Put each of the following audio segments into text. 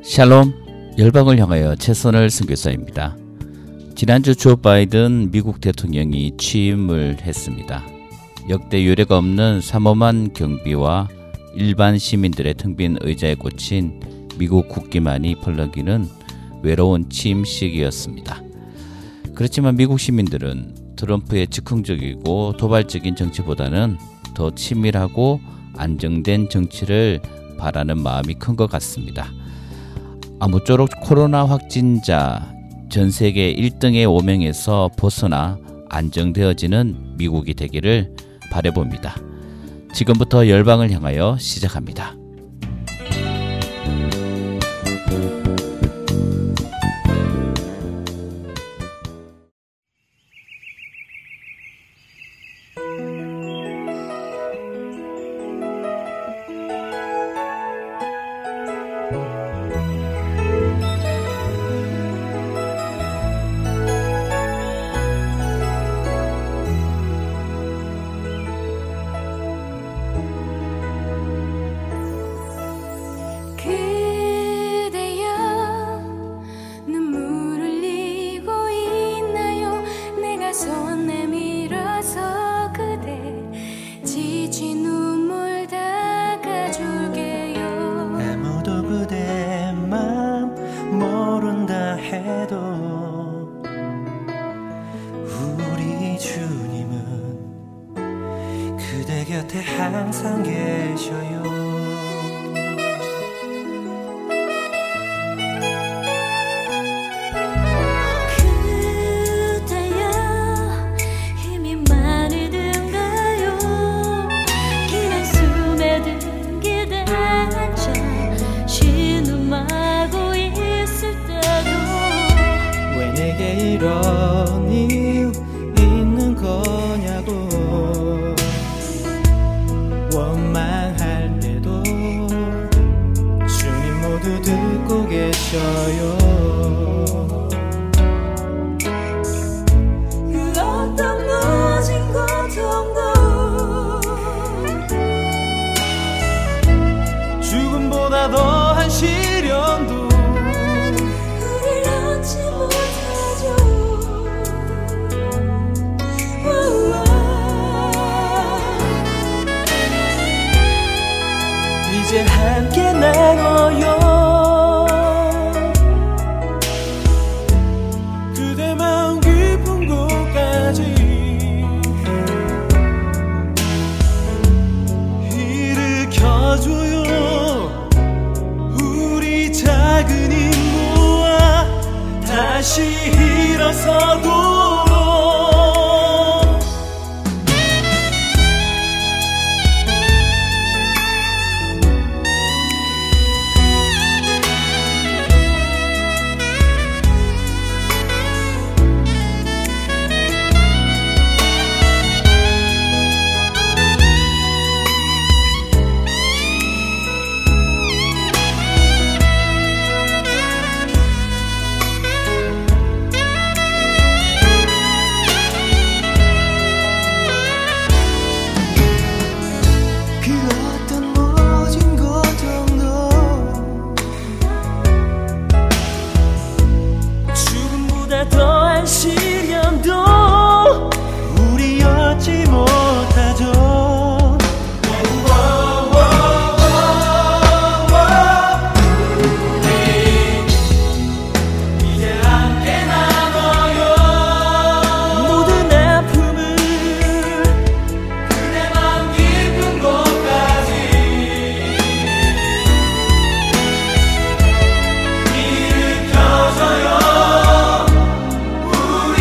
샬롬, 열방을 향하여 최선을 선교사입니다. 지난주 조 바이든 미국 대통령이 취임을 했습니다. 역대 유례가 없는 삼엄한 경비와 일반 시민들의 텅 빈 의자에 꽂힌 미국 국기만이 펄럭이는 외로운 취임식이었습니다. 그렇지만 미국 시민들은 트럼프의 즉흥적이고 도발적인 정치보다는 더 치밀하고 안정된 정치를 바라는 마음이 큰 것 같습니다. 아무쪼록 코로나 확진자 전 세계 1등의 오명에서 벗어나 안정되어지는 미국이 되기를 바라봅니다. 지금부터 열방을 향하여 시작합니다. 항상 계셔요. 그대여 힘이 많이 든가요. 긴 한숨에 든기대 앉아 신음하고 있을 때도 왜 내게 이런 이유 있는 거냐고 원망할 때도 주님 모두 듣고 계셔요. 그 어떤 모진 고통도 죽음보다 더한 시련도 우릴 얻지 못하죠. 이제 함께 나눠요. 그대 마음 깊은 곳까지 일으켜줘요. 우리 작은 힘 모아 다시 일어서도록. 우리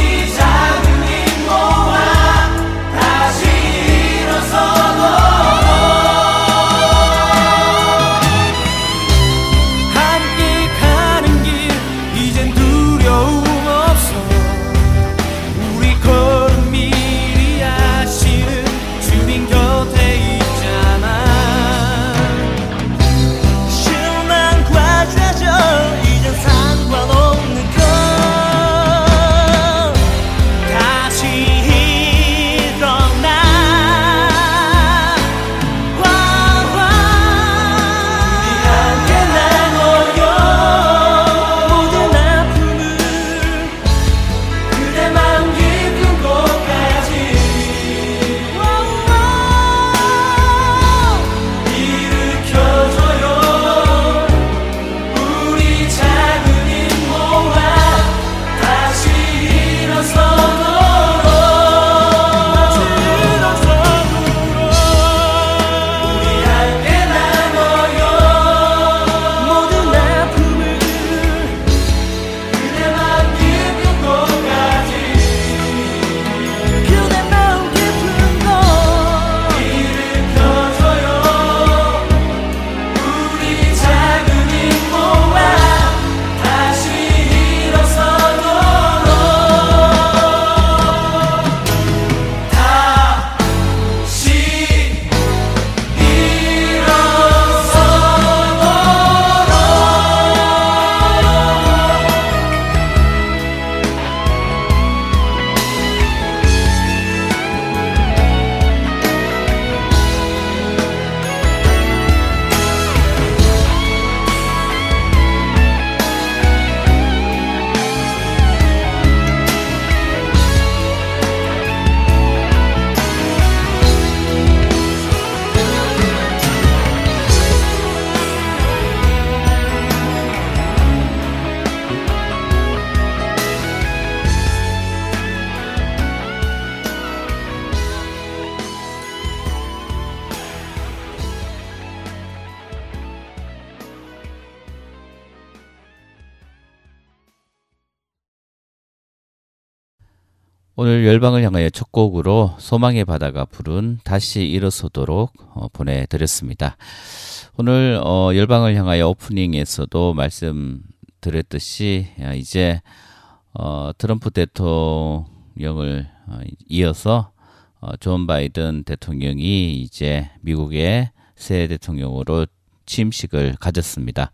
오늘 열방을 향하여 첫 곡으로 소망의 바다가 부른 다시 일어서도록 보내드렸습니다. 오늘 열방을 향하여 오프닝에서도 말씀드렸듯이 이제 트럼프 대통령을 이어서 존 바이든 대통령이 이제 미국의 새 대통령으로 취임식을 가졌습니다.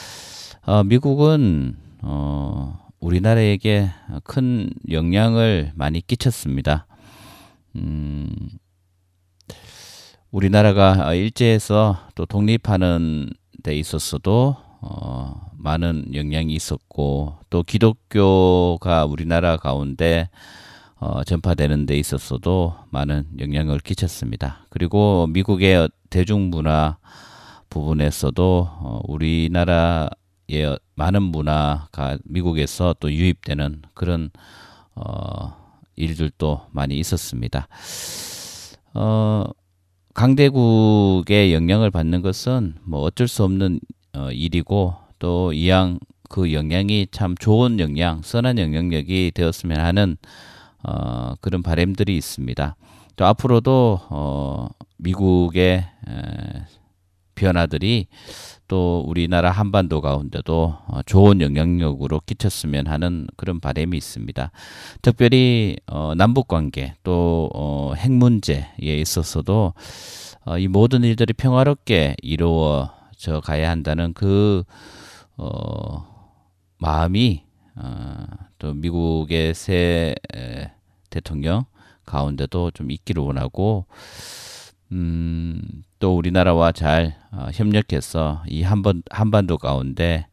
미국은 우리나라에게 큰 영향을 많이 끼쳤습니다. 우리나라가 일제에서 또 독립하는 데 있어서도 많은 영향이 있었고, 또 기독교가 우리나라 가운데 전파되는 데 있어서도 많은 영향을 끼쳤습니다. 그리고 미국의 대중문화 부분에서도 우리나라의 많은 문화가 미국에서 또 유입되는 그런 일들도 많이 있었습니다. 강대국의 영향을 받는 것은 뭐 어쩔 수 없는 일이고, 또 이왕 그 영향이 참 좋은 영향, 선한 영향력이 되었으면 하는 그런 바람들이 있습니다. 또 앞으로도 미국의 변화들이 또 우리나라 한반도 가운데도 좋은 영향력으로 끼쳤으면 하는 그런 바람이 있습니다. 특별히 남북관계 또 핵 문제에 있어서도 이 모든 일들이 평화롭게 이루어져 가야 한다는 그 마음이 또 미국의 새 대통령 가운데도 좀 있기를 원하고, 또 우리나라와 잘 협력해서 이 한반도 가운데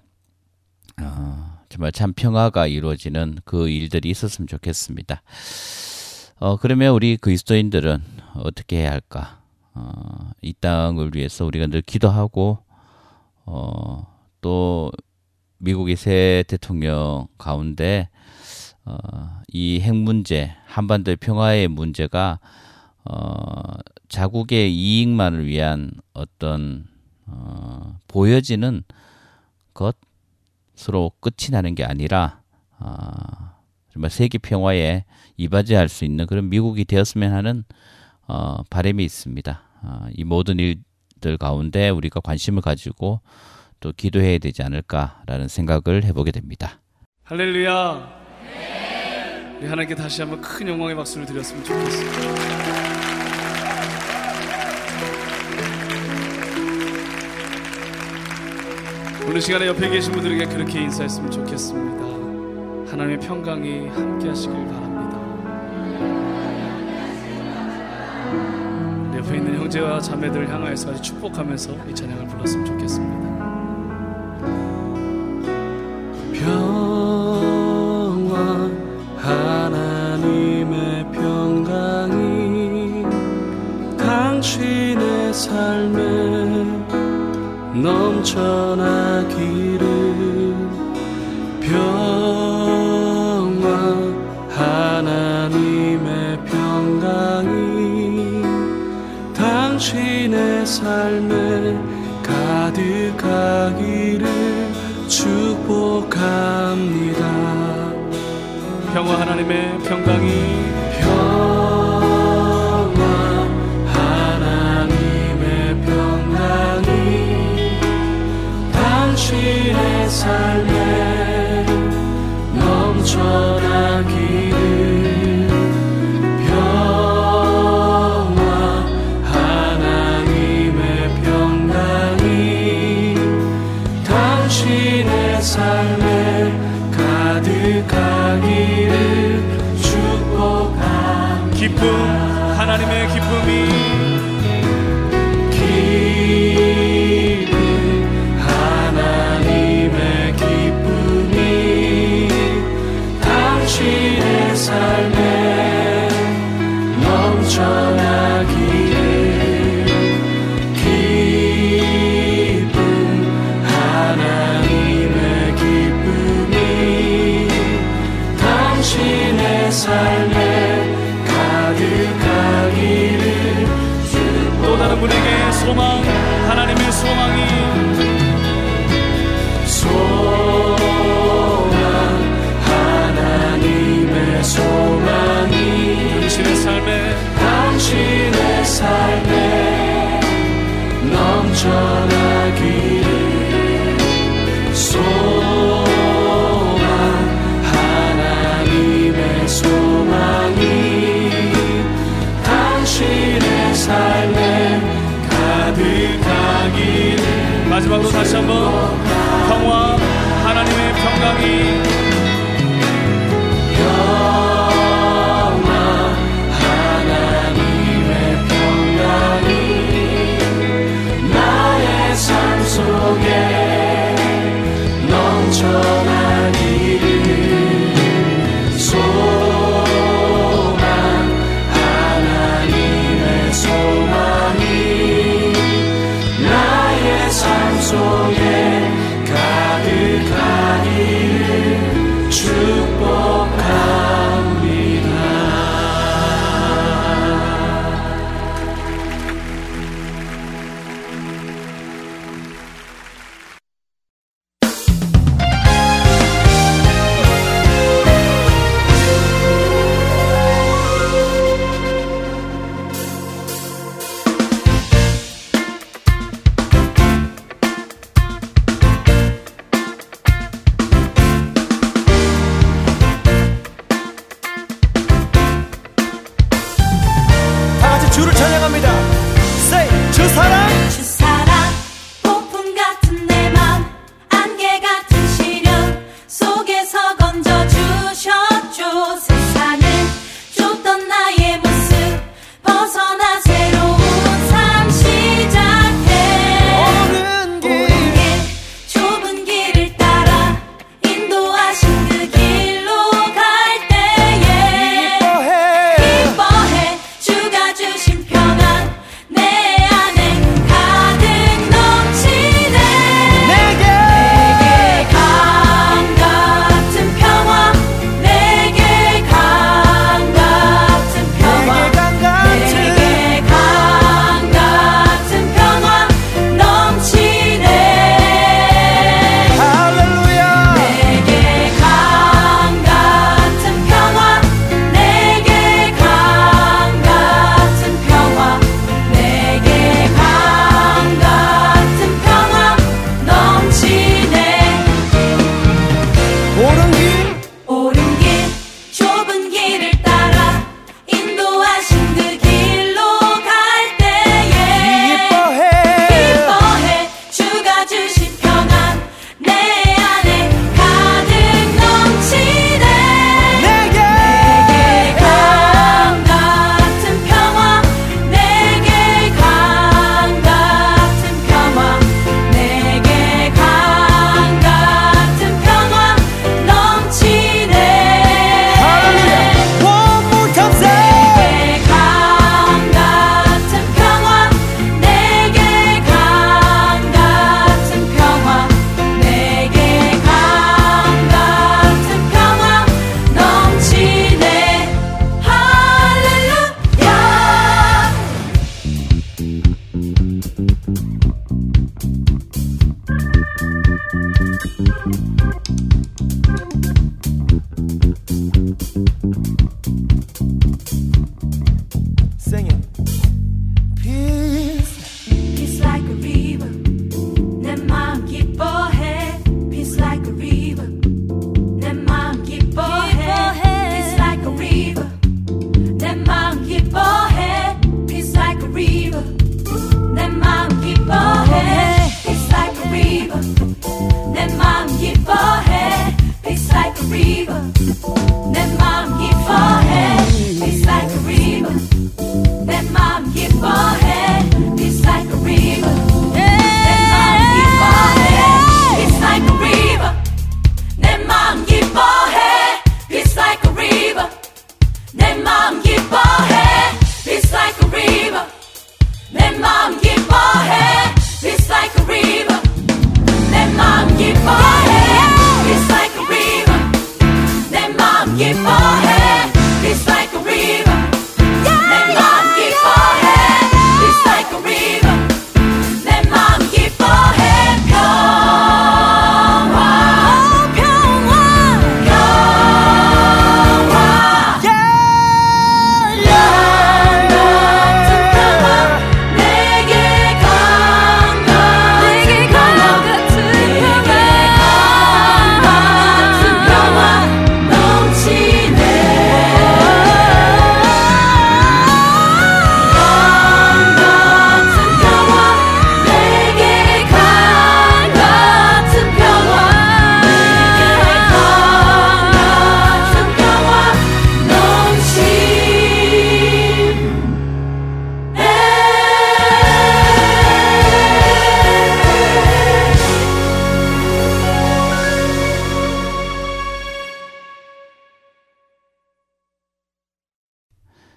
정말 참 평화가 이루어지는 그 일들이 있었으면 좋겠습니다. 그러면 우리 그리스도인들은 어떻게 해야 할까? 이 땅을 위해서 우리가 늘 기도하고, 또 미국의 새 대통령 가운데 이 핵 문제, 한반도의 평화의 문제가 자국의 이익만을 위한 어떤 보여지는 것으로 끝이 나는 게 아니라 정말 세계 평화에 이바지할 수 있는 그런 미국이 되었으면 하는 바람이 있습니다. 이 모든 일들 가운데 우리가 관심을 가지고 또 기도해야 되지 않을까라는 생각을 해보게 됩니다. 할렐루야. 우리 하나님께 다시 한번 큰 영광의 박수를 드렸으면 좋겠습니다. 오늘 시간에 옆에 계신 분들에게 그렇게 인사했으면 좋겠습니다. 하나님의 평강이 함께 하시길 바랍니다. 옆에 있는 형제와 자매들을 향하여서 같이 축복하면서 이 찬양을 불렀으면 좋겠습니다. 평화, 하나님의 평강이 당신의 삶에 넘쳐나기를. 평화, 하나님의 평강이 당신의 삶에 가득하기를 축복합니다. 평화, 하나님의 평강이 당신의 삶에 넘쳐나기를. 평화, 하나님의 평강이 당신의 삶에 가득하기를 축복합니다. 기쁨, 하나님의 기쁨이 당신의 삶에 넘쳐나기를. 기쁨, 하나님의 기쁨이 당신의 삶에 가득하기를. 또 다른 분에게 소망, 하나님의 소망이 소망, 하나님의 소망 이름으로 다시 한번 평화, 하나님의 평강이 나의 삶 속에 넘쳐나기를 소망 하나님의 소망이 나의 삶 속에 가득하기를 축복합니다. 주를 찬양합니다. Say, 주 사랑. 주 사랑 폭풍 같은 내 맘 안개 같은 시련 속에서 건져주셨죠. 세상을 쫓던 나의 모습 벗어나 새로운 삶 시작해. 오른 길 오른 길 좁은 길을 따라 인도하신 그 길로 갈 때에 기뻐해 주가 주신 평안 내 안에 가득 넘치네. 내게 강 같은 평화 내게 강 같은 평화 내게 강 같은 평화 넘치네. 할렐루야. 내게 강 같은 평화 내게 강 같은 평화 내게 강 같은 평화 넘치네. 오른 길 오른 길 좁은 길을 따라 인도하신 그 길로 갈 때에 기뻐해 주가 주신 평안 내 안에 가득 넘치네. 내게 강 같은 평화 내게 강 같은 평화 내게 강 같은 평화 넘치네. 할렐루야. One more time say. 내게 강 같은 평화 내게 강 같은 평화 내게 강 같은 평화 넘치네. 할렐루야. Sing it. Peace. Peace like a river 내 마음 기뻐해. Peace like a river 내 마음 기뻐해. Peace like a river 내 마음 기뻐해. Peace like a river 내 마음 기뻐해. Peace like a river 내 마음 기뻐해. Peace like a river 내 마음 기뻐해. Peace like a river 내 마음 기뻐해. Peace like a river 내 마음 기뻐해. Peace like a river 내 마음 기뻐해. Peace like a river 내 마음 기뻐해. Peace like a river 내 마음 기뻐해. Peace like a river 내 마음 기뻐해. Peace like a river 내 마음 기뻐해. Peace like a river 내 마음 기뻐해. Peace like a river 내 마음 기뻐해. 평화 평화 평화 같은 평화 내게 강 같은 평화 내게 강 같은 평화 넘치네.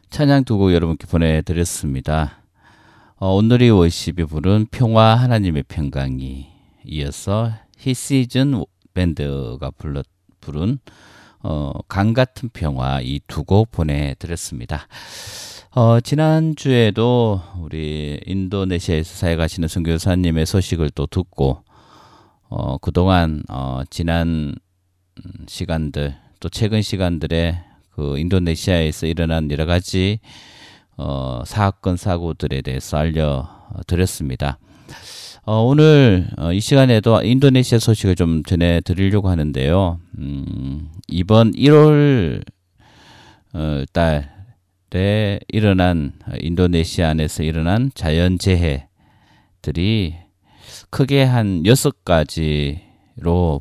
찬양 두 곡 여러분께 보내드렸습니다. 오늘의 워십이 부른 평화 하나님의 평강이, 이어서 히시즌 밴드가 부른 강 같은 평화, 이 두 곡 보내드렸습니다. 지난주에도 우리 인도네시아에서 사역하시는 선교사님의 소식을 또 듣고 그동안 지난 시간들, 또 최근 시간들에 그 인도네시아에서 일어난 여러 가지 사건 사고들에 대해서 알려드렸습니다. 오늘 이 시간에도 인도네시아 소식을 좀 전해드리려고 하는데요. 이번 1월 달에 일어난 인도네시아 안에서 일어난 자연재해들이 크게 한 6가지로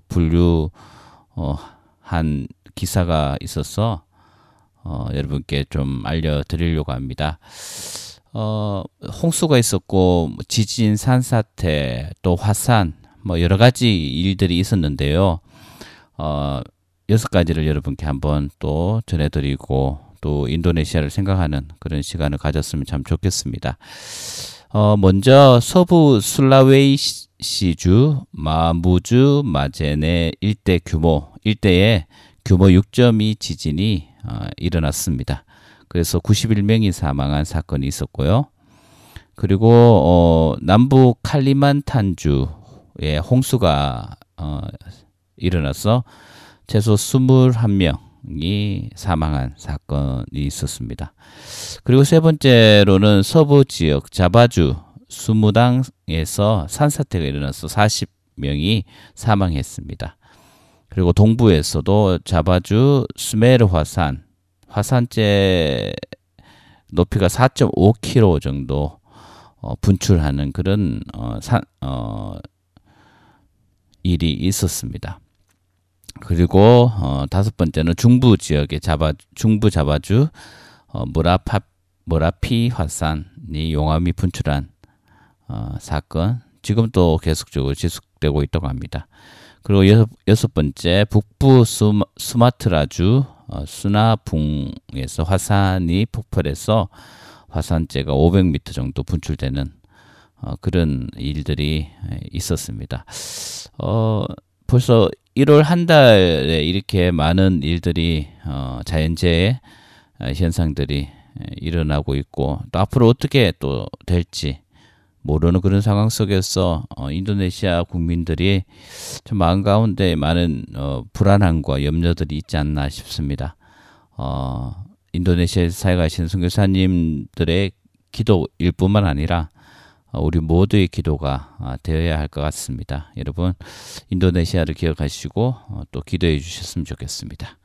분류한 기사가 있어서 여러분께 좀 알려드리려고 합니다. 홍수가 있었고, 지진, 산사태, 또 화산, 여러 가지 일들이 있었는데요. 6가지를 여러분께 한번 또 전해드리고, 또 인도네시아를 생각하는 그런 시간을 가졌으면 참 좋겠습니다. 먼저 서부 술라웨이시주 마무주 마제네 일대에 규모 6.2 지진이 일어났습니다. 그래서 91명이 사망한 사건이 있었고요. 그리고 남부 칼리만탄주에 홍수가 일어나서 최소 21명이 사망한 사건이 있었습니다. 그리고 세 번째로는 서부 지역 자바주 수무당에서 산사태가 일어나서 40명이 사망했습니다. 그리고 동부에서도 자바주 스메르 화산재 높이가 4.5km 정도 분출하는 그런 일이 있었습니다. 그리고 다섯 번째는 중부 지역의 중부 자바주 모라피 화산이 용암이 분출한 사건, 지금 또 계속적으로 지속되고 있다고 합니다. 그리고 여섯 번째, 북부 수마트라주 수나붕에서 화산이 폭발해서 화산재가 500m 정도 분출되는 그런 일들이 있었습니다. 벌써 1월 한 달에 이렇게 많은 일들이 자연재해 현상들이 일어나고 있고, 또 앞으로 어떻게 또 될지 모르는 그런 상황 속에서 인도네시아 국민들이 좀 마음 가운데 많은 불안함과 염려들이 있지 않나 싶습니다. 인도네시아에서 사역하시는 선교사님들의 기도일 뿐만 아니라 우리 모두의 기도가 되어야 할 것 같습니다. 여러분, 인도네시아를 기억하시고 또 기도해 주셨으면 좋겠습니다.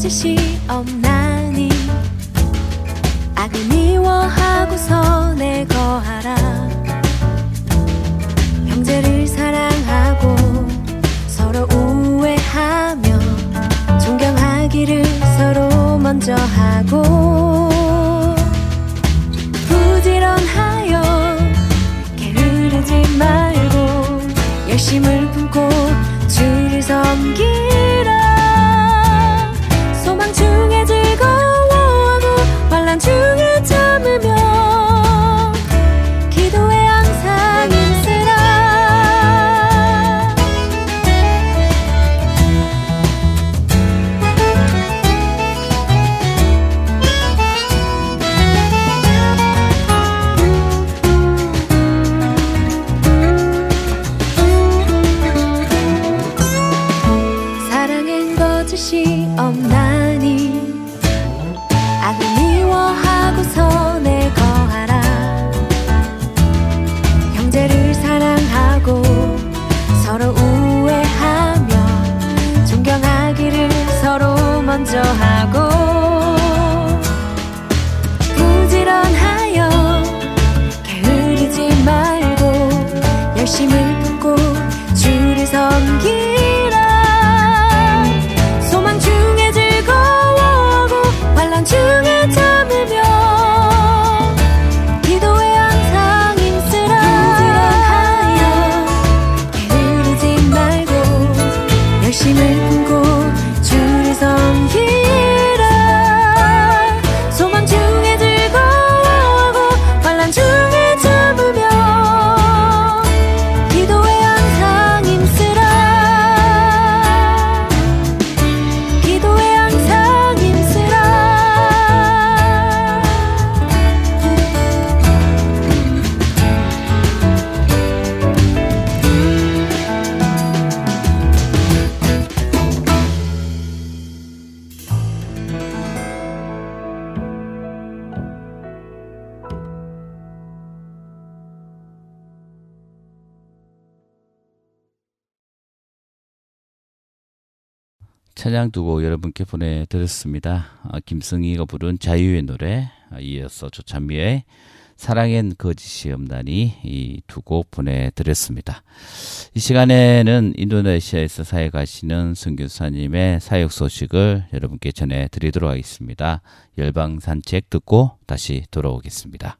거짓이 없나니 악을 미워하고서 내 거하라. 형제를 사랑하고 서로 우애하며 존경하기를 서로 먼저 하고 부지런하여 게으르지 말고 열심을 품고 주를 섬기라. 소망 중에 즐거워하고 환난 중에 참으며 기도에 항상 힘쓰라. 사랑엔 거짓이 없나니 악을 미워하고서 내 거하라. 형제를 사랑하고 서로 우애하며 존경하기를 서로 먼저 하고 부지런하여 게으르지 말고 열심을 품고 주를 섬기라. 소망 중에 즐거워하고 환난 중에 참으며 기도에 항상 힘쓰라. 부지런하여 게으르지 말고 열심을 품고 주를 섬기라. 소망 중에 즐거워하고 환난 중에 참으며 기도에 항상 힘쓰라. 기도에 항상 힘쓰라. 찬양 두 곡 여러분께 보내드렸습니다. 김승희가 부른 자유의 노래, 이어서 조찬미의 사랑엔 거짓이 없나니, 이 두 곡 보내드렸습니다. 이 시간에는 인도네시아에서 사역하시는 선교사님의 사역 소식을 여러분께 전해드리도록 하겠습니다. 열방 산책 듣고 다시 돌아오겠습니다.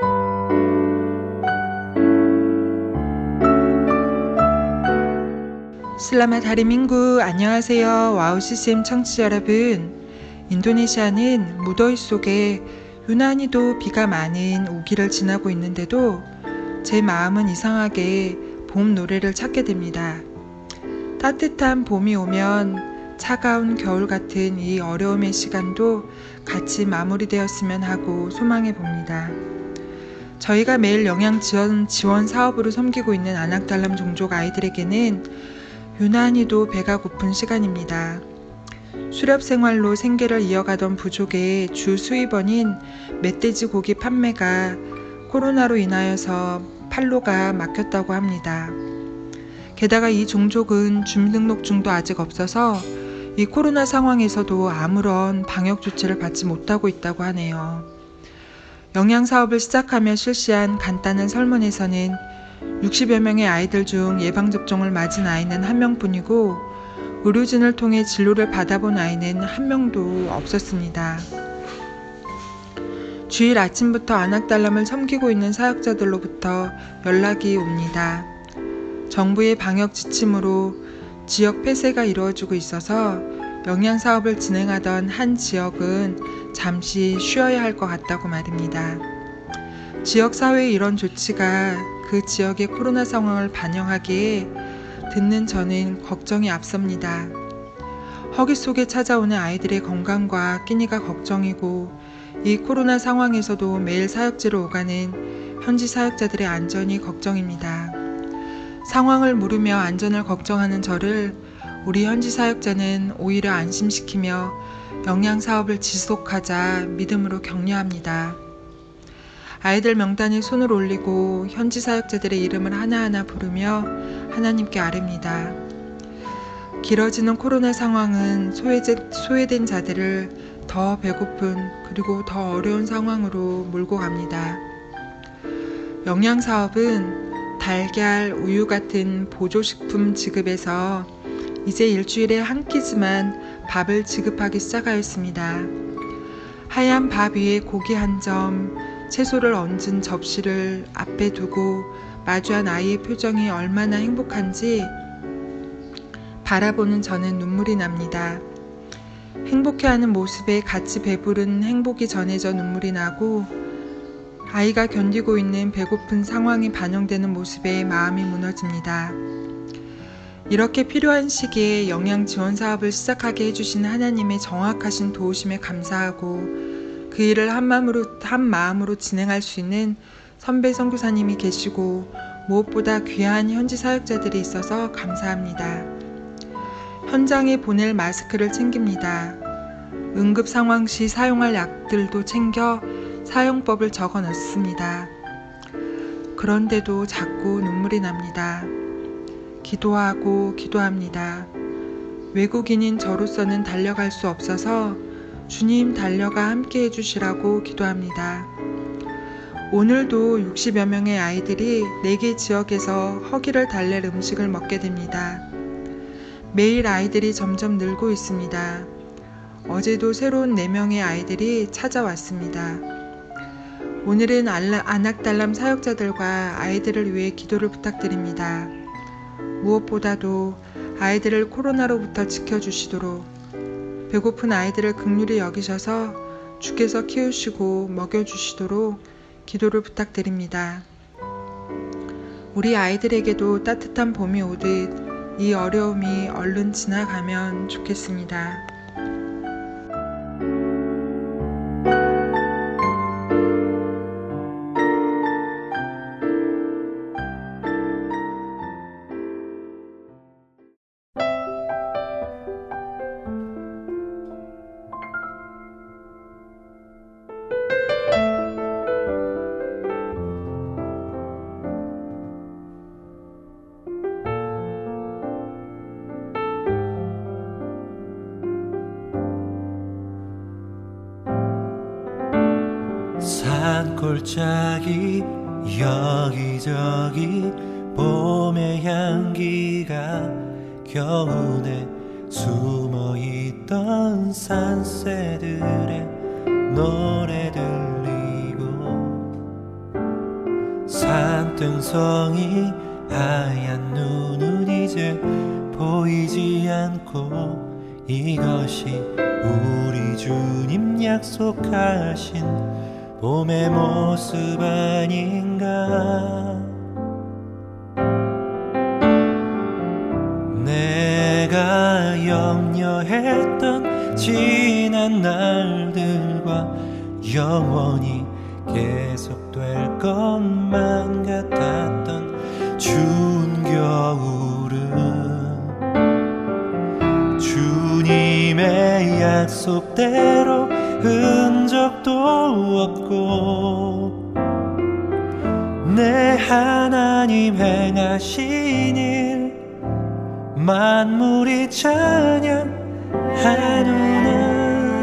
슬라맛 하리 민구, 안녕하세요. 와우 CCM 청취자 여러분. 인도네시아는 무더위 속에 유난히도 비가 많은 우기를 지나고 있는데도 제 마음은 이상하게 봄 노래를 찾게 됩니다. 따뜻한 봄이 오면 차가운 겨울 같은 이 어려움의 시간도 같이 마무리되었으면 하고 소망해 봅니다. 저희가 매일 영양 지원 사업으로 섬기고 있는 아낙달람 종족 아이들에게는 유난히도 배가 고픈 시간입니다. 수렵 생활로 생계를 이어가던 부족의 주 수입원인 멧돼지 고기 판매가 코로나로 인하여서 판로가 막혔다고 합니다. 게다가 이 종족은 주민등록증도 아직 없어서 이 코로나 상황에서도 아무런 방역 조치를 받지 못하고 있다고 하네요. 영양사업을 시작하며 실시한 간단한 설문에서는 60여 명의 아이들 중 예방접종을 맞은 아이는 1명뿐이고 의료진을 통해 진료를 받아본 아이는 1명도 없었습니다. 주일 아침부터 아낙달람을 섬기고 있는 사역자들로부터 연락이 옵니다. 정부의 방역 지침으로 지역 폐쇄가 이루어지고 있어서 영양사업을 진행하던 한 지역은 잠시 쉬어야 할 것 같다고 말입니다. 지역사회의 이런 조치가 그 지역의 코로나 상황을 반영하기에 듣는 저는 걱정이 앞섭니다. 허기 속에 찾아오는 아이들의 건강과 끼니가 걱정이고 이 코로나 상황에서도 매일 사역지로 오가는 현지 사역자들의 안전이 걱정입니다. 상황을 물으며 안전을 걱정하는 저를 우리 현지 사역자는 오히려 안심시키며 영양사업을 지속하자 믿음으로 격려합니다. 아이들 명단에 손을 올리고 현지 사역자들의 이름을 하나하나 부르며 하나님께 아뢰입니다. 길어지는 코로나 상황은 소외된 자들을 더 배고픈 그리고 더 어려운 상황으로 몰고 갑니다. 영양사업은 달걀, 우유 같은 보조식품 지급에서 이제 일주일에 한 끼지만 밥을 지급하기 시작하였습니다. 하얀 밥 위에 고기 한 점, 채소를 얹은 접시를 앞에 두고 마주한 아이의 표정이 얼마나 행복한지 바라보는 저는 눈물이 납니다. 행복해하는 모습에 같이 배부른 행복이 전해져 눈물이 나고 아이가 견디고 있는 배고픈 상황이 반영되는 모습에 마음이 무너집니다. 이렇게 필요한 시기에 영양 지원 사업을 시작하게 해주신 하나님의 정확하신 도우심에 감사하고 그 일을 한 마음으로 진행할 수 있는 선배 선교사님이 계시고 무엇보다 귀한 현지 사역자들이 있어서 감사합니다. 현장에 보낼 마스크를 챙깁니다. 응급 상황 시 사용할 약들도 챙겨 사용법을 적어 넣습니다. 그런데도 자꾸 눈물이 납니다. 기도하고 기도합니다. 외국인인 저로서는 달려갈 수 없어서 주님 달려가 함께 해주시라고 기도합니다. 오늘도 60여 명의 아이들이 4개 지역에서 허기를 달랠 음식을 먹게 됩니다. 매일 아이들이 점점 늘고 있습니다. 어제도 새로운 4명의 아이들이 찾아왔습니다. 오늘은 안악달람 사역자들과 아이들을 위해 기도를 부탁드립니다. 무엇보다도 아이들을 코로나로부터 지켜주시도록 배고픈 아이들을 긍휼히 여기셔서 주께서 키우시고 먹여주시도록 기도를 부탁드립니다. 우리 아이들에게도 따뜻한 봄이 오듯 이 어려움이 얼른 지나가면 좋겠습니다. 산골짜기 여기저기 봄의 향기가 겨우내 숨어있던 산새들의 노래 들리고 산등성이 하얀 눈은 이제 보이지 않고 이것이 우리 주님 약속하신 봄의 모습 아닌가. 내가 염려했던 지난 날들과 영원히 계속될 것만 같았던 추운 겨울은 주님의 약속대로 흔적도 없고 내 하나님 행하신 일 만물이 찬양하노라.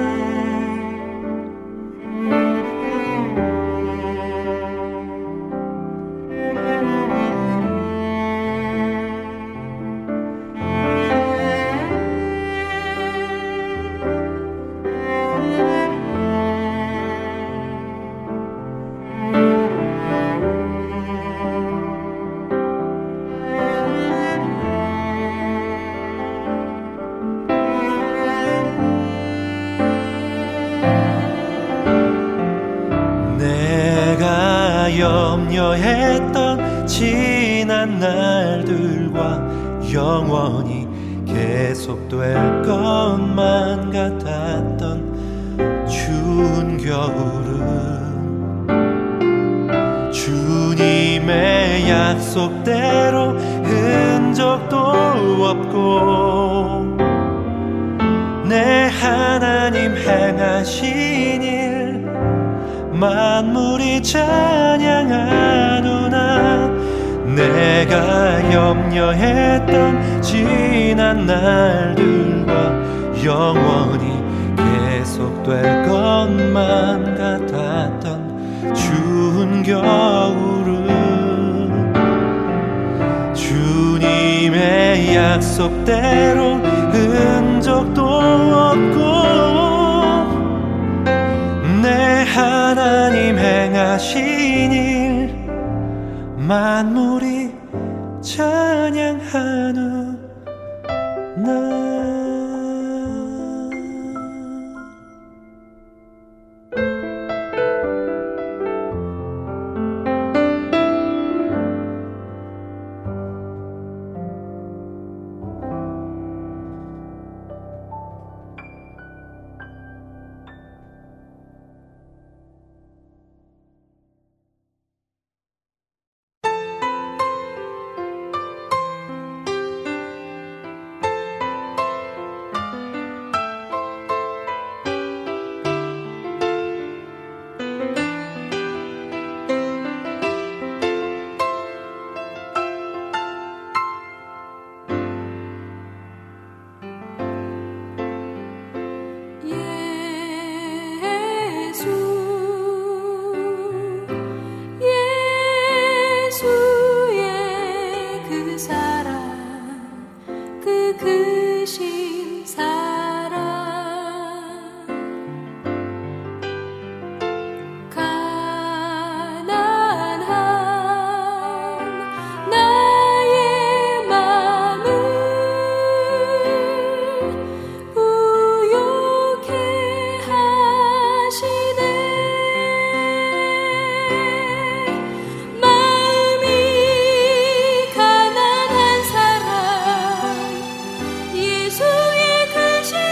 염려했던 지난 날들과 영원히 계속될 것만 같았던 추운 겨울은 주님의 약속대로 흔적도 없고 내 하나님 행하신 일 만물이 찬양하노라. 내가 염려했던 지난 지난 날들과 영원히 계속될 것만 같았던 추운 겨울은 주님의 약속대로 흔적도 없고 내 하나님 행하신 일 만물이 찬양하는 날. 예수의 그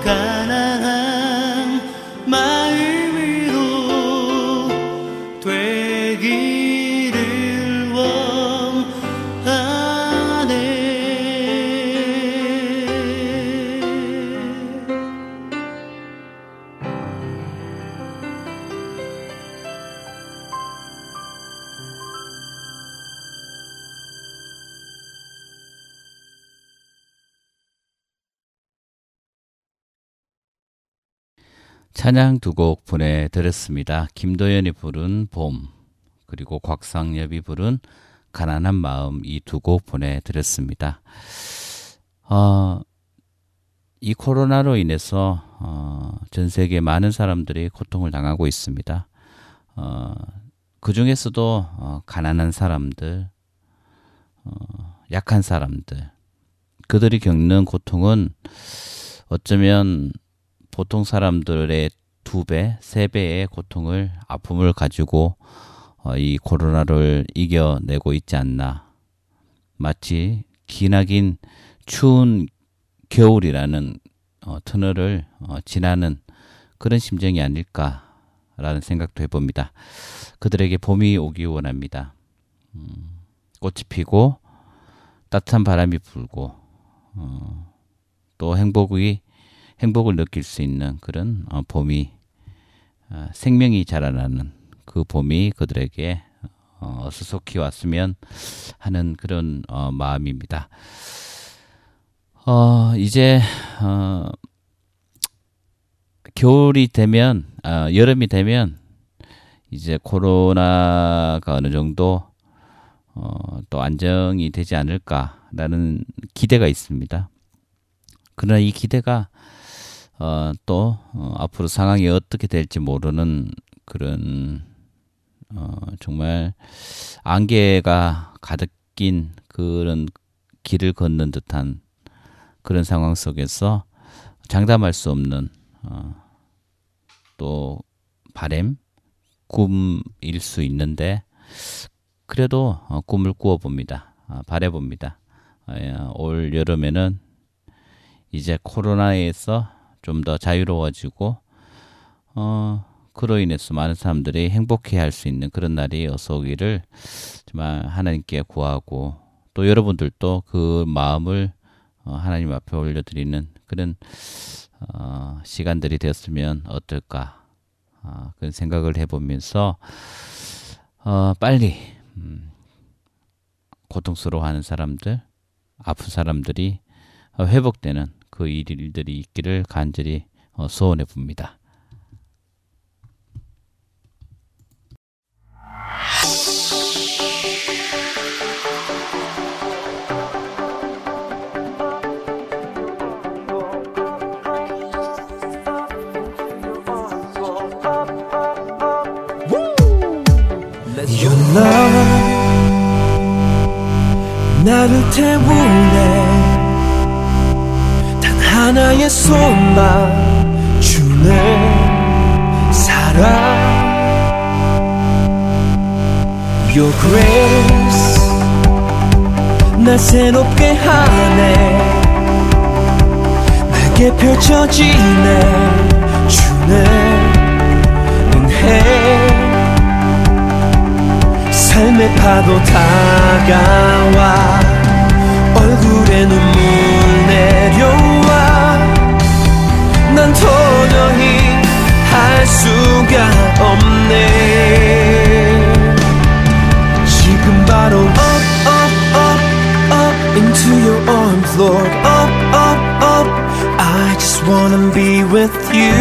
가난한 마음으로 되기를 원하네. 찬양 두 곡 보내드렸습니다. 김도연이 부른 봄, 그리고 곽상엽이 부른 가난한 마음, 이 두 곡 보내드렸습니다. 이 코로나로 인해서 전 세계 많은 사람들이 고통을 당하고 있습니다. 그 중에서도 가난한 사람들, 약한 사람들, 그들이 겪는 고통은 어쩌면 보통 사람들의 2배, 3배의 고통을, 아픔을 가지고 이 코로나를 이겨내고 있지 않나. 마치 기나긴 추운 겨울이라는 터널을 지나는 그런 심정이 아닐까라는 생각도 해봅니다. 그들에게 봄이 오기 원합니다. 꽃이 피고 따뜻한 바람이 불고 또 행복을 느낄 수 있는 그런 봄이, 생명이 자라나는 그 봄이 그들에게 어수속히 왔으면 하는 그런 마음입니다. 이제 겨울이 되면, 여름이 되면 이제 코로나가 어느 정도 또 안정이 되지 않을까라는 기대가 있습니다. 그러나 이 기대가 또 앞으로 상황이 어떻게 될지 모르는 그런 정말 안개가 가득 낀 그런 길을 걷는 듯한 그런 상황 속에서 장담할 수 없는 또 바람, 꿈일 수 있는데 그래도 꿈을 꾸어봅니다. 바라봅니다. 올 여름에는 이제 코로나에서 좀 더 자유로워지고 그로 인해서 많은 사람들이 행복해할 수 있는 그런 날이 어서 오기를 정말 하나님께 구하고, 또 여러분들도 그 마음을 하나님 앞에 올려드리는 그런 시간들이 되었으면 어떨까, 그런 생각을 해보면서 빨리 고통스러워하는 사람들, 아픈 사람들이 회복되는 그 일들이 있기를 간절히 소원해 봅니다. Your love 나를 태우네. 하나의 손만 주네. 사랑 Your grace 날 새롭게 하네. 내게 펼쳐지네. 주네 은혜. 삶의 파도 다가와 얼굴에 눈물 내려와. 난 도저히 할 수가 없네. 지금 바로 up, up, up, up into your arms, Lord. Up, up, up. I just wanna be with you.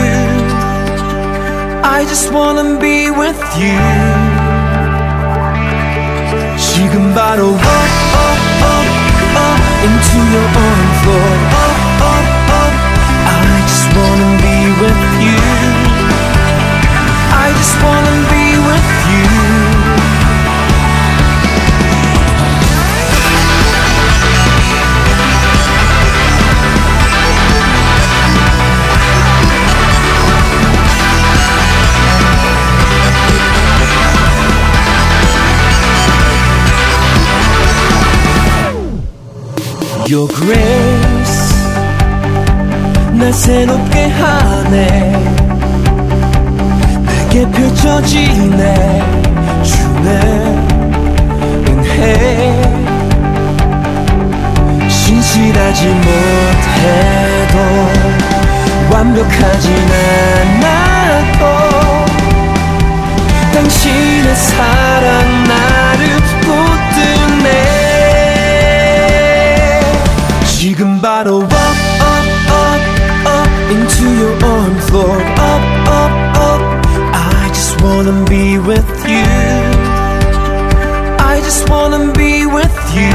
I just wanna be with you. 지금 바로 up, up, up, up into your arms, Lord. Up, up, up. I just wanna be with you. I just wanna be with you. Your grace 날 새롭게 하네. 내게 펼쳐지네 주의 은혜. 신실하지 못해도 완벽하진 않아도 당신의 사랑 나를 붙드네. 지금 바로 up, up, up, up into your arms, Lord. Up, up, up. I just wanna be with you. I just wanna be with you.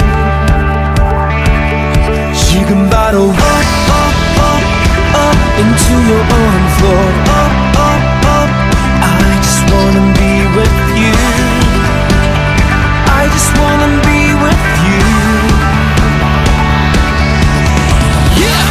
지금 바로 up, up, up, up into your arms, Lord. Up, up, up. I just wanna be with you. I just wanna be with you. Yeah.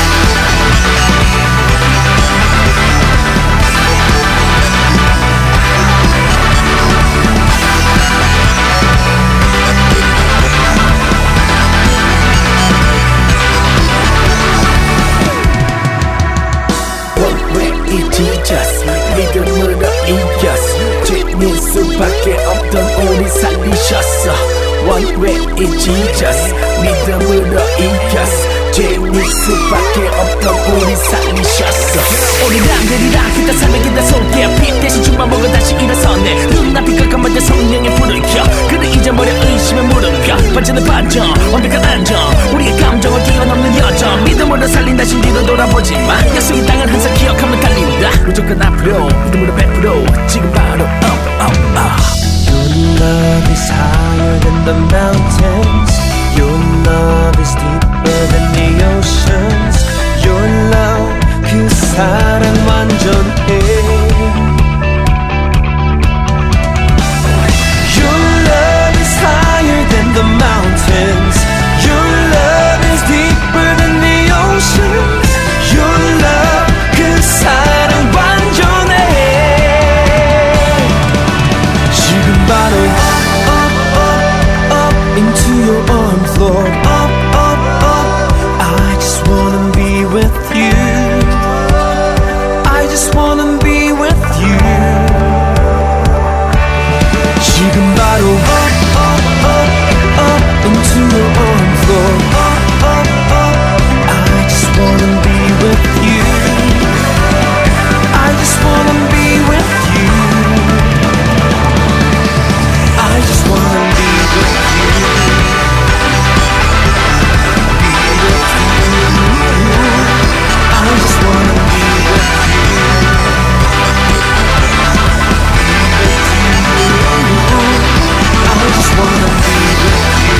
Jesus 믿음으로 이겼어. 죄는 수밖에 없던 우리 살리셨어. One way is Jesus 믿음으로 이겼어. 죄는 수밖에 없던 우리 살리셨어. 우리랑들이랑 그때 삶의 길다 속에 빛 대신 죽만 먹어 다시 일어섰네. 눈앞이 깜깜할 때 성령의 불을 켜. 그를 잊어버려 의심에 무릎 펴. 반전은 반전 완벽한 안정. 우리의 감정을 뛰어넘는 여정. 믿음으로 살린 다시 뒤로 돌아보지마. 약속의 땅을 항상 기억하며 달린다. 무조건 앞으로 믿음으로 100% 지금 바로 up up up. Your love is higher than the mountains. Your love is deeper than the oceans. Your love 그 사랑 완전해. Your love is higher than the mountains. Your love is deeper than the oceans. Your love 그 사랑 완전해. 지금 바로 up, up, up, up into your arms, Lord. Up, up, up. I just wanna be with you. I just wanna be with you. 지금 바로 up, up, up, up into your arms, Lord. Up, up, up. I just wanna be with you. I just wanna be with you. I just wanna be with you. Be with you. I just wanna be with you. I just wanna be with you.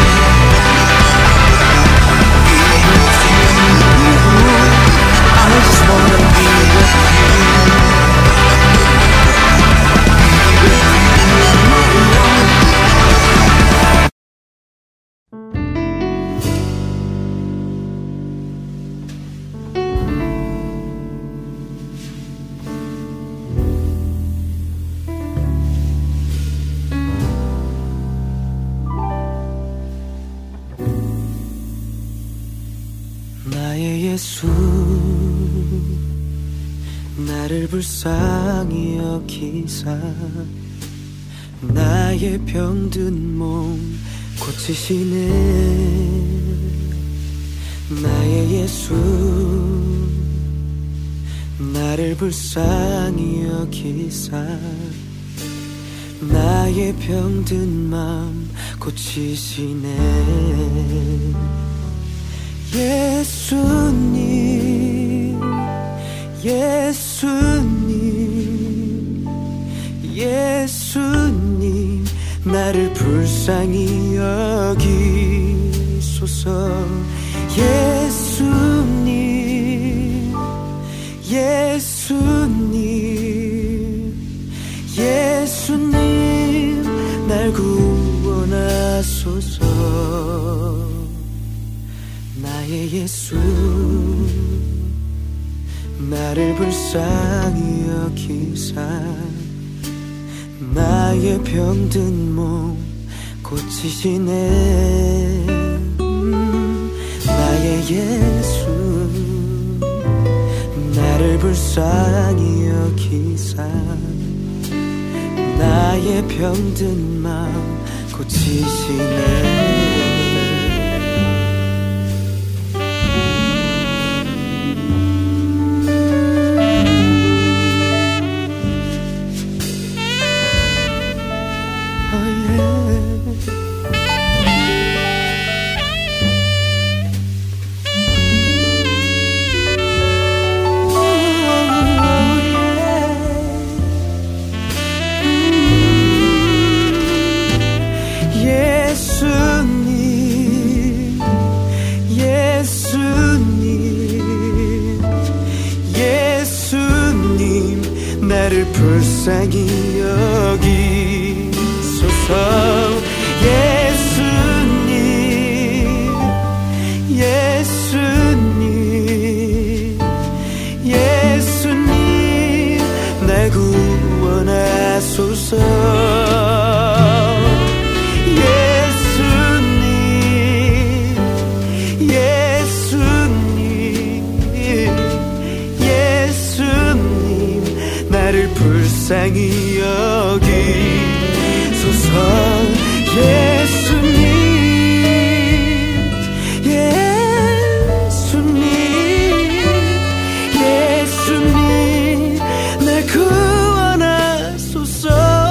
I just wanna be with 나의 예수 나를 불쌍히 여기사 나의 병든 몸 고치시네. 나의 예수 나를 불쌍히 여기사 나의 병든 맘 고치시네. 예수님 예수님 예수님 나를 불쌍히 여기소서. 예수님 예수님 예수님 날 구원하소서. 나의 예수 나를 불쌍히 여기사 나의 병든 몸 고치시네. 나의 예수 불쌍히 여기사 나의 병든 마음 고치시네. 나를 불쌍히 여기소서. 예수님 예수님 예수님 날 구원하소서. 불쌍히 여기소서. 예수님 예수님 예수님 날 구원하소서.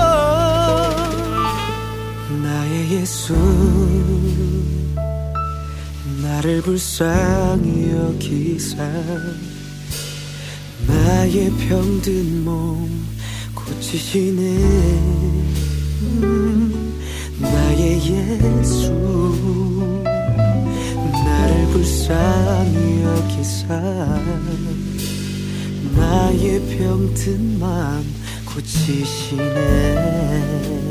나의 예수 나를 불쌍히 여기사 나의 병든 몸 고치시네. 나의 예수 나를 불쌍히 여기사 나의 병든 마음 고치시네.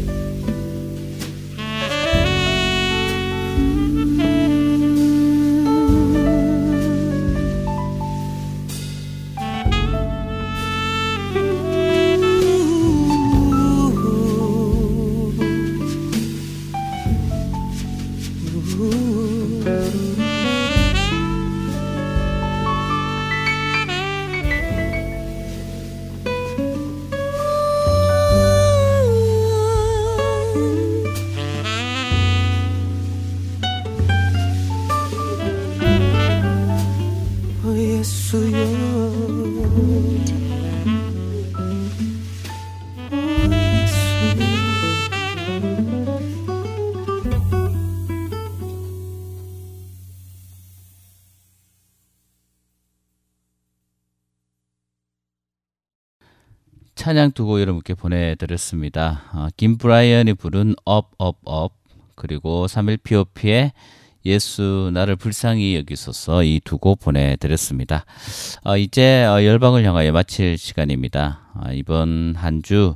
찬양 두 곡 여러분께 보내드렸습니다. 김브라이언이 부른 Up Up Up 그리고 3.1POP의 예수 나를 불쌍히 여기소서 이 두 곡 보내드렸습니다. 이제 열방을 향하여 마칠 시간입니다. 이번 한 주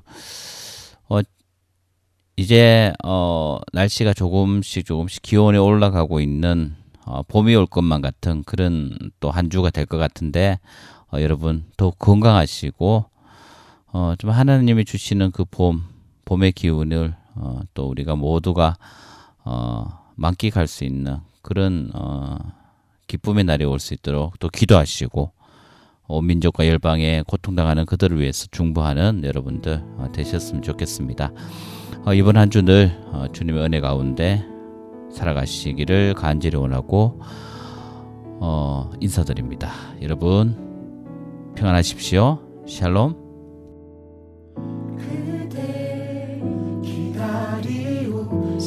이제 날씨가 조금씩 기온이 올라가고 있는 봄이 올 것만 같은 그런 또 한 주가 될 것 같은데 여러분 더욱 건강하시고 좀 하나님이 주시는 그 봄의 기운을 또 우리가 모두가 만끽할 수 있는 그런 기쁨의 날이 올 수 있도록 또 기도하시고 온 민족과 열방에 고통당하는 그들을 위해서 중보하는 여러분들 되셨으면 좋겠습니다. 이번 한 주 늘 주님의 은혜 가운데 살아가시기를 간절히 원하고 인사드립니다. 여러분 평안하십시오. 샬롬. 그대 기다리오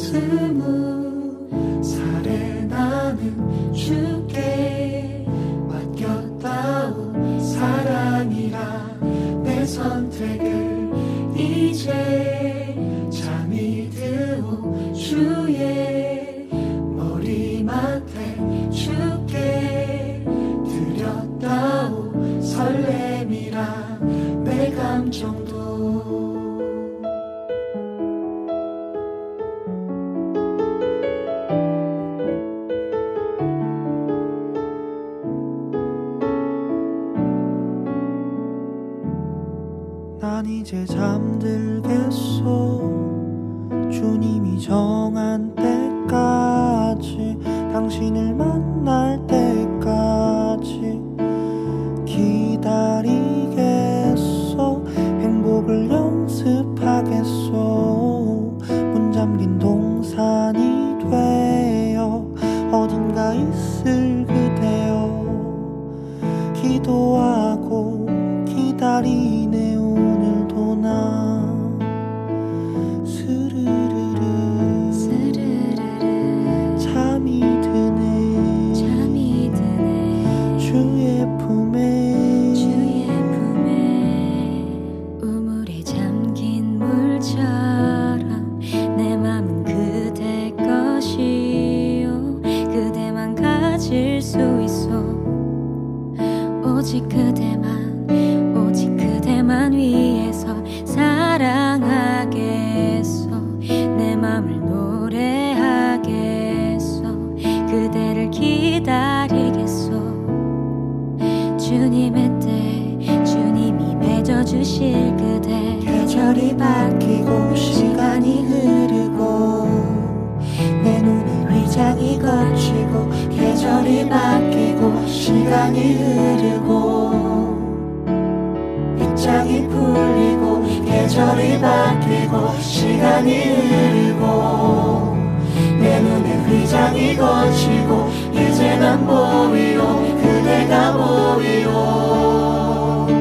20살에 나는 주께 맡겼다오. 사랑이라 내 선택을 이제 잠이 드오. 주의 머리맡에 주께 드렸다오. 설렘이라 내 감정도 난 이제 잠들겠소. 주님이 정한 때까지 당신을 만날 때까지 기다리 기도하고 기다리네 오늘도 나 스르르르 잠이 드네 주의 품에 우물에 잠긴 물처럼 내 맘은 그대 것이요 그대만 가질 수 있어 오직 그대만 위해서 사랑하겠어 내 맘을 노래하겠어 그대를 기다리겠어 주님의 때 주님이 맺어주실 그대 계절이 바뀌고 시간이 흐르고 내 눈에 위장이 거치고 계절이 바뀌고 시간이 흐르고 빗장이 풀리고 계절이 바뀌고 시간이 흐르고 내 눈에 위장이 거치고 이제 난 보이오 그대가 보이오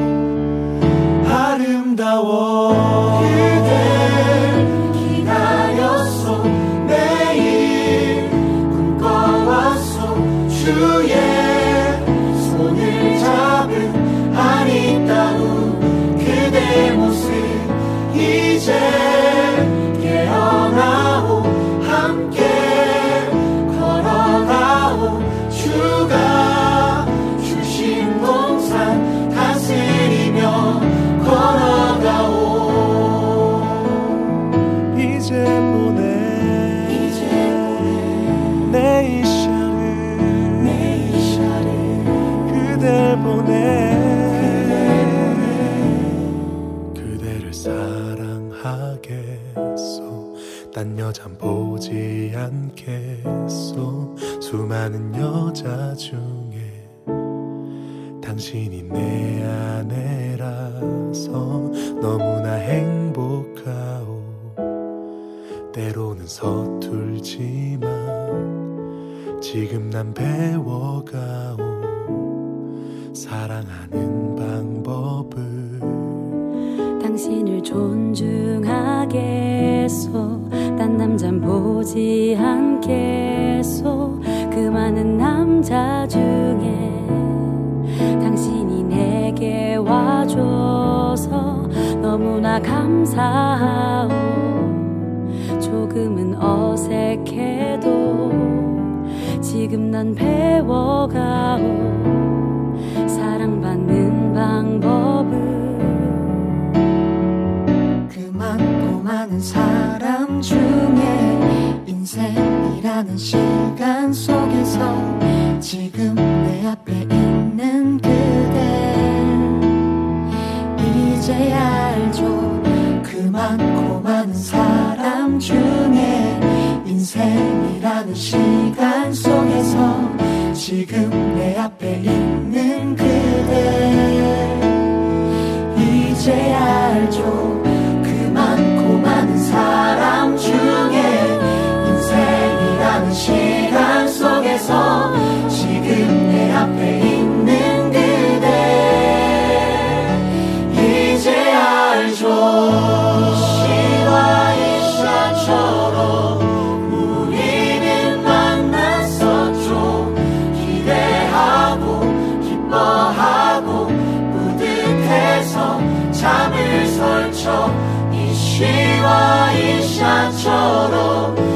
아름다워 그대 기다렸소 매일 꿈꿔왔소 주의 손을 잡은 아리따운 그대 모습 이제 깨어나오 함께 걸어가오 주가 주신 동산 다스리며 걸어가오 이제 보내 내 이샤를 그댈 보내 그대를 사랑하겠소 딴 여잔 보지 않겠소 수많은 여자 중에 당신이 내 아내라서 너무나 행복하오 때로는 서툴지만 지금 난 배워가오 사랑하는 방법을 당신을 존중하겠소 딴 남잔 보지 않겠소 그 많은 남자 중에 당신이 내게 와줘서 너무나 감사하오 조금은 어색해도 지금 난 배워가오 사랑받는 방법을 그 많고 많은 사람 중에 인생이라는 시간 속에서 지금 내 앞에 있는 그대 이제 알죠 그 많고 많은 사람 중에 인생이라는 시간 속에서 지금 내 앞에 있는 그대 이제 알죠 그 많고 많은 사람 중에 인생이라는 시간 속에서 지금 내 앞에 있는 그대 이제 알죠 이시와 이샤처럼 우리는 만났었죠 기대하고 기뻐하고 뿌듯해서 잠을 설쳐 이시와 이샤처럼